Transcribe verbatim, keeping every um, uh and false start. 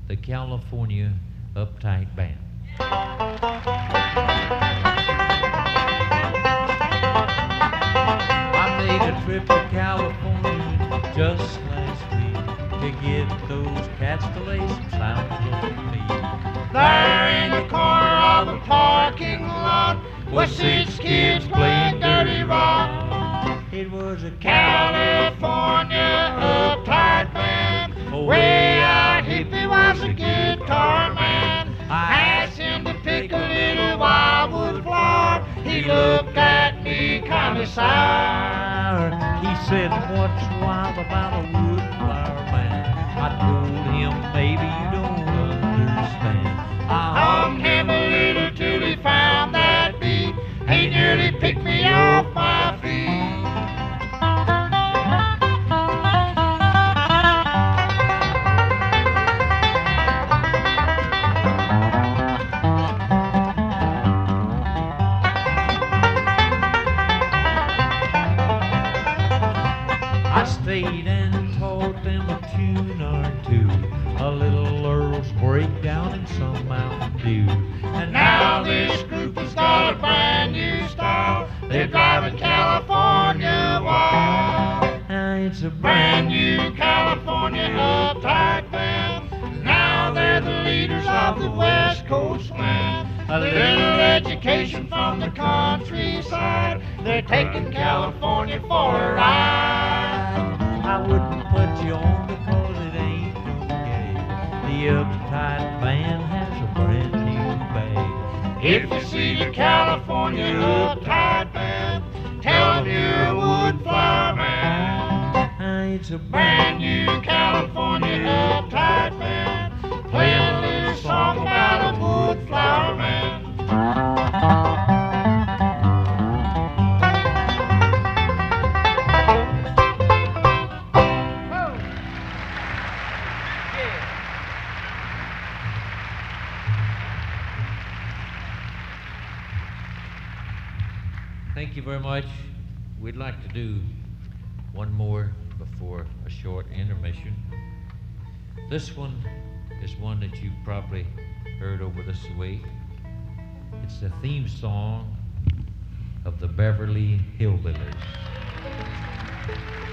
the California Uptight Band. I made a trip to California just last week to get those cats to lay some sounds on me. There in the corner of the parking lot was six kids playing dirty rock. It was a California uptight band. Way out hippie was a guitar man. I asked him to pick a little wildwood flower. He looked at me kinda sour. He said, "What's wild about a woodflower man?" I told him, "Maybe you don't understand." I hummed him a little till he found that beat. He nearly picked me off my feet. I stayed and taught them a tune or two, a little Earl's breakdown and some Mountain Dew. And now this group has got a brand new style. They're driving California wild. It's a Brand new California uptight band. Now they're the leaders of the West Coast land. A little education from the countryside. They're taking California for a ride. I wouldn't put you on because it ain't no gay. The Uptight Band has a brand new bag. If you see the California uptight band, tell them you're a woodflower man. It's a Brand new California uptight band, playing a little song about a woodflower man. Thank you very much. We'd like to do one more before a short intermission. This one is one that you've probably heard over this way. It's the theme song of the Beverly Hillbillies.